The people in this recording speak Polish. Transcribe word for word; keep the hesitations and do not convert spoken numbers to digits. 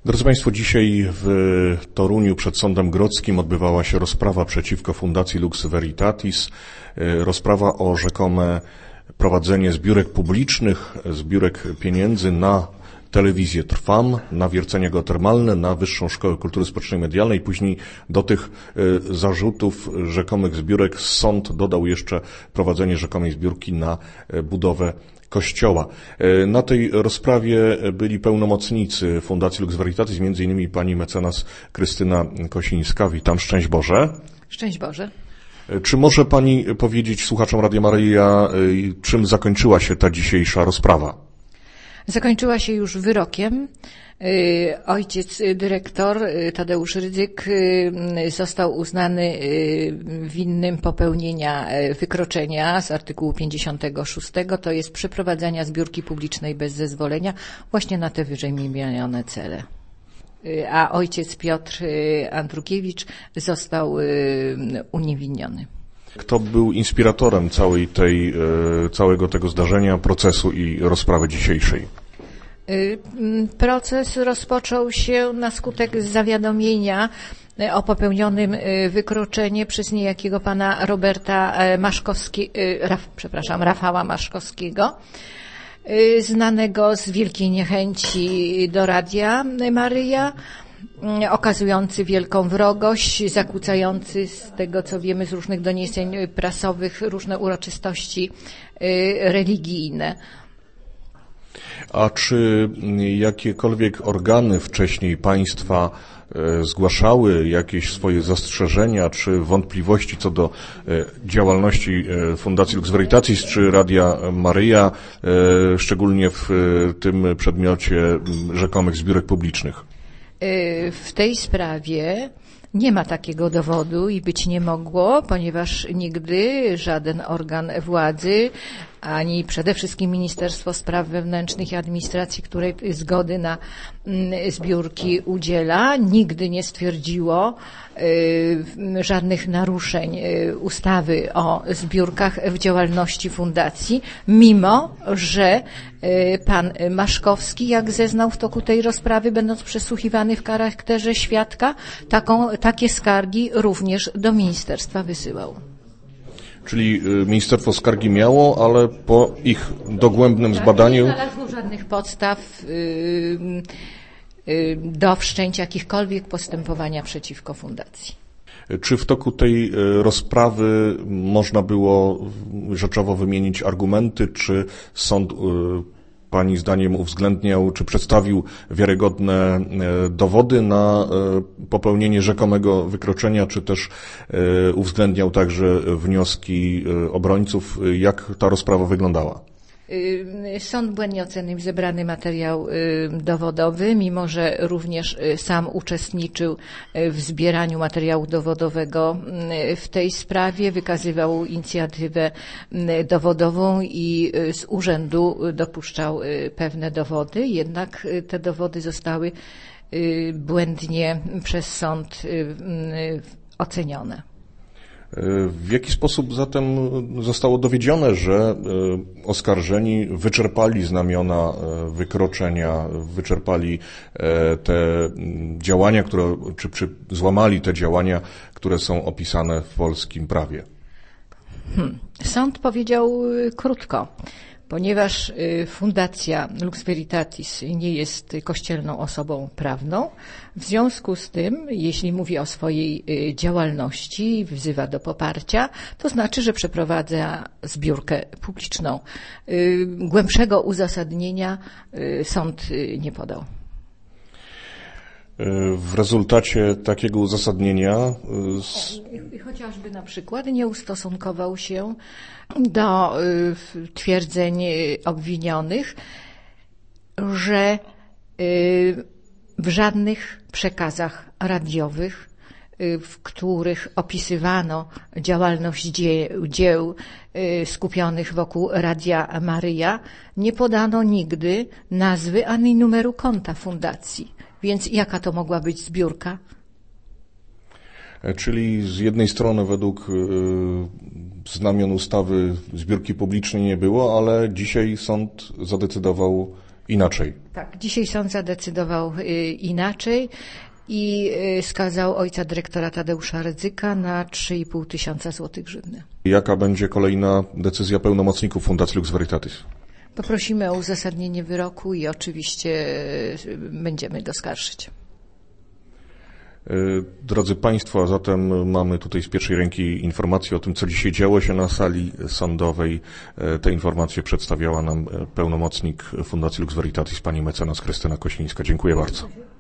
Drodzy Państwo, dzisiaj w Toruniu przed Sądem Grodzkim odbywała się rozprawa przeciwko Fundacji Lux Veritatis. Rozprawa o rzekome prowadzenie zbiórek publicznych, zbiórek pieniędzy na telewizję Trwam, na wiercenia geotermalne, na Wyższą Szkołę Kultury Społecznej i Medialnej. Później do tych zarzutów rzekomych zbiórek sąd dodał jeszcze prowadzenie rzekomej zbiórki na budowę Kościoła. Na tej rozprawie byli pełnomocnicy Fundacji Lux Veritatis, między innymi pani mecenas Krystyna Kosińska. Witam, szczęść Boże. Szczęść Boże. Czy może pani powiedzieć słuchaczom Radia Maryja, czym zakończyła się ta dzisiejsza rozprawa? Zakończyła się już wyrokiem. Ojciec dyrektor Tadeusz Rydzyk został uznany winnym popełnienia wykroczenia z artykułu pięćdziesiątego szóstego, to jest przeprowadzania zbiórki publicznej bez zezwolenia właśnie na te wyżej wymienione cele. A ojciec Piotr Andrukiewicz został uniewinniony. Kto był inspiratorem całej tej, całego tego zdarzenia, procesu i rozprawy dzisiejszej? Proces rozpoczął się na skutek zawiadomienia o popełnionym wykroczeniu przez niejakiego pana Roberta Maszkowskiego, Raf, przepraszam, Rafała Maszkowskiego, znanego z wielkiej niechęci do Radia Maryja, okazujący wielką wrogość, zakłócający, z tego co wiemy z różnych doniesień prasowych, różne uroczystości religijne. A czy jakiekolwiek organy wcześniej państwa zgłaszały jakieś swoje zastrzeżenia czy wątpliwości co do działalności Fundacji Lux Veritatis czy Radia Maryja, szczególnie w tym przedmiocie rzekomych zbiórek publicznych? W tej sprawie nie ma takiego dowodu i być nie mogło, ponieważ nigdy żaden organ władzy, ani przede wszystkim Ministerstwo Spraw Wewnętrznych i Administracji, której zgody na zbiórki udziela, nigdy nie stwierdziło y, żadnych naruszeń y, ustawy o zbiórkach w działalności fundacji, mimo że y, pan Maszkowski, jak zeznał w toku tej rozprawy, będąc przesłuchiwany w charakterze świadka, taką, takie skargi również do ministerstwa wysyłał. Czyli ministerstwo skargi miało, ale po ich dogłębnym tak, zbadaniu... Nie znalazło żadnych podstaw yy, yy, do wszczęcia jakichkolwiek postępowania przeciwko fundacji. Czy w toku tej rozprawy można było rzeczowo wymienić argumenty, czy sąd yy, pani zdaniem uwzględniał, czy przedstawił wiarygodne dowody na popełnienie rzekomego wykroczenia, czy też uwzględniał także wnioski obrońców? Jak ta rozprawa wyglądała? Sąd błędnie ocenił zebrany materiał dowodowy, mimo że również sam uczestniczył w zbieraniu materiału dowodowego w tej sprawie, wykazywał inicjatywę dowodową i z urzędu dopuszczał pewne dowody, jednak te dowody zostały błędnie przez sąd ocenione. W jaki sposób zatem zostało dowiedzione, że oskarżeni wyczerpali znamiona wykroczenia, wyczerpali te działania, które, czy, czy złamali te działania, które są opisane w polskim prawie? Hmm. Sąd powiedział krótko. Ponieważ Fundacja Lux Veritatis nie jest kościelną osobą prawną, w związku z tym, jeśli mówi o swojej działalności i wzywa do poparcia, to znaczy, że przeprowadza zbiórkę publiczną. Głębszego uzasadnienia sąd nie podał. W rezultacie takiego uzasadnienia... Chociażby na przykład nie ustosunkował się do twierdzeń obwinionych, że w żadnych przekazach radiowych, w których opisywano działalność dzieł, dzieł skupionych wokół Radia Maryja, nie podano nigdy nazwy ani numeru konta fundacji. Więc jaka to mogła być zbiórka? Czyli z jednej strony według znamion ustawy zbiórki publicznej nie było, ale dzisiaj sąd zadecydował Inaczej. Tak, dzisiaj sąd zadecydował y, inaczej i y, skazał ojca dyrektora Tadeusza Rydzyka na trzy i pół tysiąca złotych grzywny. Jaka będzie kolejna decyzja pełnomocników Fundacji Lux Veritatis? Poprosimy o uzasadnienie wyroku i oczywiście y, będziemy go skarżyć. Drodzy Państwo, a zatem mamy tutaj z pierwszej ręki informacje o tym, co dzisiaj działo się na sali sądowej. Te informacje przedstawiała nam pełnomocnik Fundacji Lux Veritatis, pani mecenas Krystyna Koślińska. Dziękuję bardzo.